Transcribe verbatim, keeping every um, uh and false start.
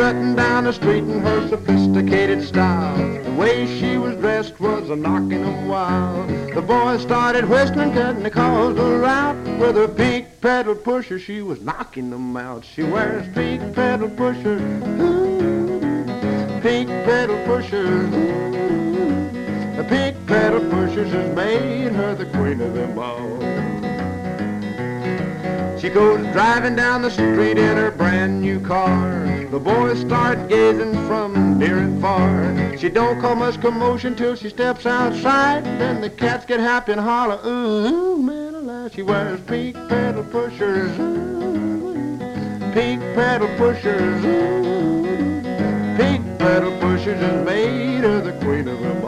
strutting down the street in her sophisticated style. The way she was dressed was a knocking 'em wild. The boys started whistling, cutting the caused her out. With her pink pedal pusher, she was knocking them out. She wears pink pedal pushers, ooh, pink pedal pushers, ooh. The pink pedal pushers has made her the queen of them all. She goes driving down the street in her brand new car. The boys start gazing from near and far. She don't cause much commotion till she steps outside. Then the cats get happy and holler, ooh, man alive. She wears pink pedal pushers, ooh, pink pedal pushers, ooh. Pink pedal pushers has made her the queen of them all.